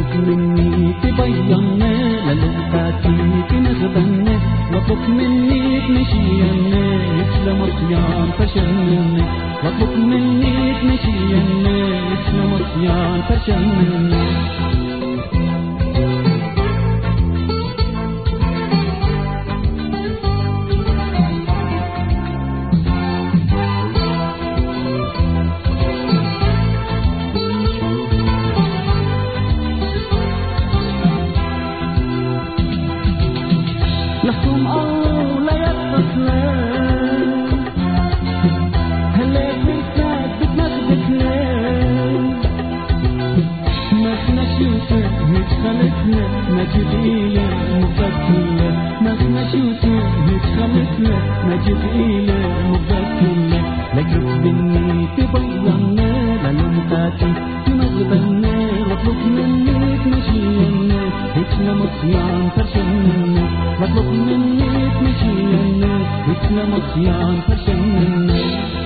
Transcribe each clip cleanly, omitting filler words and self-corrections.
لك مني تبيننا للقاتي تنغبنا واطلب مني تمشينا مثل مصيان فشلنا واطلب مني تمشينا مثل مصيان فشلنا لحكم الله لا يتصلان هلاك من ساعة بتنغبتنا ما احنا شوفه متخلتنا ما جبيله مبكلة ما احنا شوفه متخلتنا ما جبيله مبكلة لك ربني تبيننا للمقاتي تنغبنا واطلب مني تمشينا مثل مصيان فرشنا واطلب مني تمشينا مثل مصيان فرشنا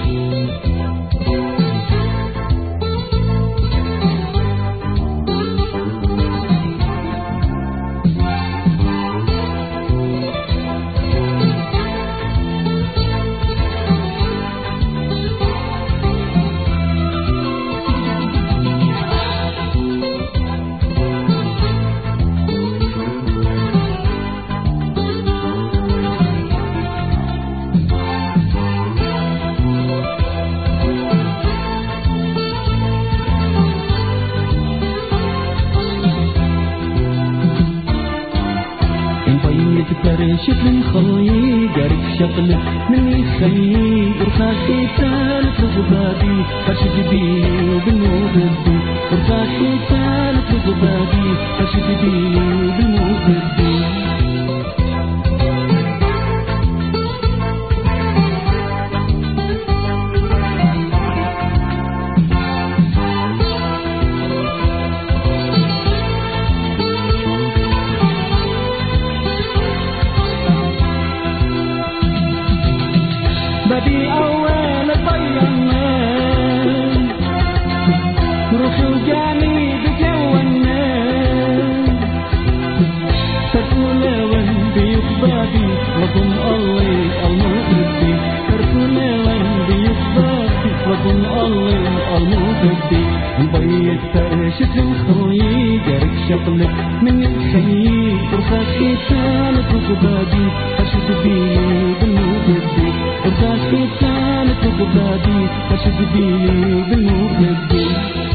فرشت من خلي قرب شغله مني خلي ورخاخي ثالث رغبابي فرشت بيني وبالمغربي ورخاخي ثالث رغبابي فرشت بيني وبالمغربي بدي أول طيرنا روحي وجاني بجونا تركونا وين بيقبابي وظن الله المغربي تركونا وين بيقبابي وظن الله المغربي مبيت فرشت الخلي جارك شغلك من الخلي ورخاخي ثالث رغبابي فرشت بيني بالمغربي ورخاخي ثالث رغبابي فرشت بيني بالمغربي